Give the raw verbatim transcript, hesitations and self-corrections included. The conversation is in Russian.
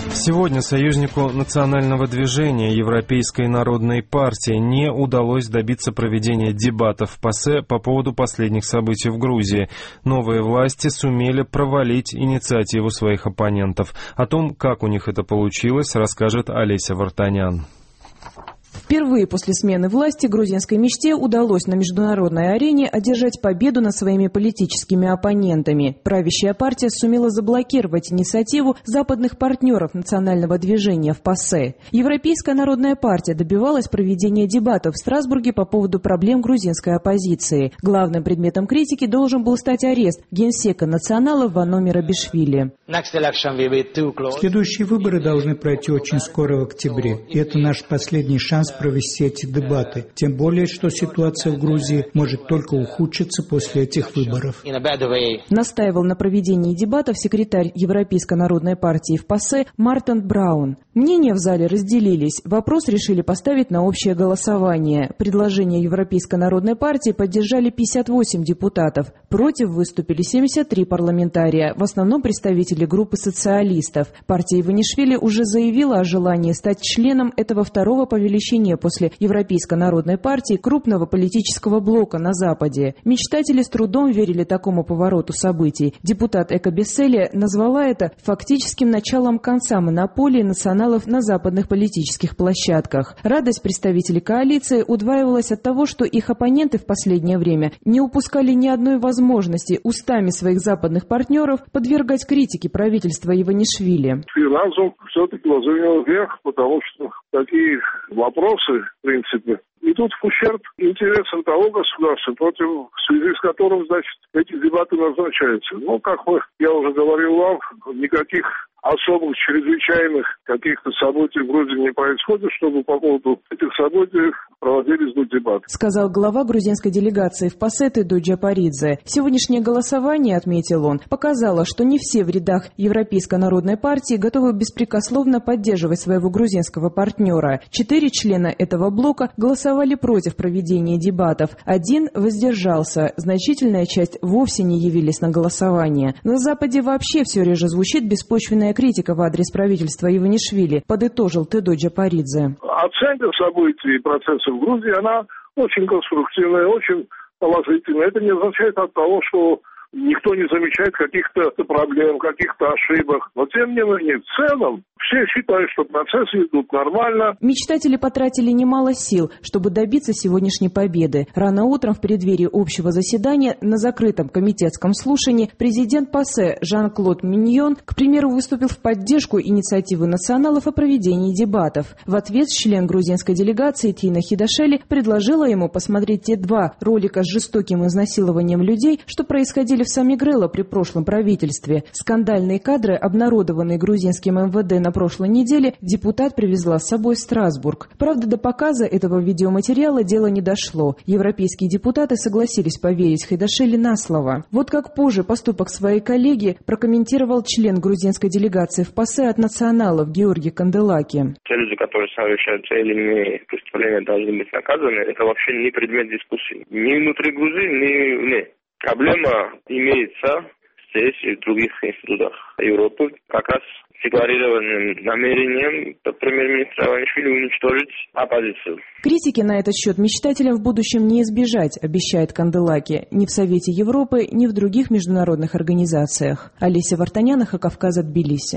Сегодня союзнику национального движения Европейской народной партии не удалось добиться проведения дебатов в ПАСЕ по поводу последних событий в Грузии. Новые власти сумели провалить инициативу своих оппонентов. О том, как у них это получилось, расскажет Олеся Вартанян. Впервые после смены власти грузинской мечте удалось на международной арене одержать победу над своими политическими оппонентами. Правящая партия сумела заблокировать инициативу западных партнеров национального движения в ПАСЕ. Европейская народная партия добивалась проведения дебатов в Страсбурге по поводу проблем грузинской оппозиции. Главным предметом критики должен был стать арест генсека национала Вано Мерабишвили. Следующие выборы должны пройти очень скоро, в октябре. И это наш последний шанс провести эти дебаты. Тем более, что ситуация в Грузии может только ухудшиться после этих выборов. Настаивал на проведении дебатов секретарь Европейской народной партии в ПАСЕ Мартен Браун. Мнения в зале разделились. Вопрос решили поставить на общее голосование. Предложение Европейской народной партии поддержали пятьдесят восемь депутатов. Против выступили семьдесят три парламентария, в основном представители группы социалистов. Партия Иванишвили уже заявила о желании стать членом этого второго по величине после Европейской народной партии крупного политического блока на Западе. Мечтатели с трудом верили такому повороту событий. Депутат Эка Бесселия назвала это фактическим началом конца монополии националов на западных политических площадках. Радость представителей коалиции удваивалась от того, что их оппоненты в последнее время не упускали ни одной возможности устами своих западных партнеров подвергать критике правительства Иванишвили. И разум все-таки возымел вверх, потому что такие вопросы, в принципе, идут в ущерб интересам того государства, против, в связи с которым, значит, эти дебаты назначаются. Но, как мы, я уже говорил вам, никаких особых, чрезвычайных каких-то событий в Грузии не происходит, чтобы по поводу этих событий проводились дебаты. Сказал глава грузинской делегации в ПАСЕ Тедо Джапаридзе. Сегодняшнее голосование, отметил он, показало, что не все в рядах Европейской народной партии готовы беспрекословно поддерживать своего грузинского партнера. Четыре члена этого блока голосовали против проведения дебатов. Один воздержался. Значительная часть вовсе не явились на голосование. На Западе вообще все реже звучит беспочвенная критика в адрес правительства Иванишвили, подытожил Тедо Джапаридзе. Оценка событий и процессов в Грузии, она очень конструктивная, очень положительная. Это не означает от того, что никто не замечает каких-то проблем, каких-то ошибок. Но тем не менее, в целом, все считают, что процессы идут нормально. Мечтатели потратили немало сил, чтобы добиться сегодняшней победы. Рано утром в преддверии общего заседания на закрытом комитетском слушании президент ПАСЕ Жан-Клод Миньон, к примеру, выступил в поддержку инициативы националов о проведении дебатов. В ответ член грузинской делегации Тина Хидашели предложила ему посмотреть те два ролика с жестоким изнасилованием людей, что происходили в Самигрело при прошлом правительстве. Скандальные кадры, обнародованные грузинским эм вэ дэ на прошлой неделе, депутат привезла с собой в Страсбург. Правда, до показа этого видеоматериала дело не дошло. Европейские депутаты согласились поверить Хидашели на слово. Вот как позже поступок своей коллеги прокомментировал член грузинской делегации в ПАСЕ от националов Георгий Канделаки. Те люди, которые совершают те или иные преступления, должны быть наказаны. Это вообще не предмет дискуссии. Ни внутри Грузии, ни вне. Проблема имеется здесь и в других институтах Европы, как раз с декларированным намерением премьер-министра Иванишвили уничтожить оппозицию. Критики на этот счет мечтателям в будущем не избежать, обещает Канделаки, ни в Совете Европы, ни в других международных организациях. Олеся Вартанян, Кавказа, Тбилиси.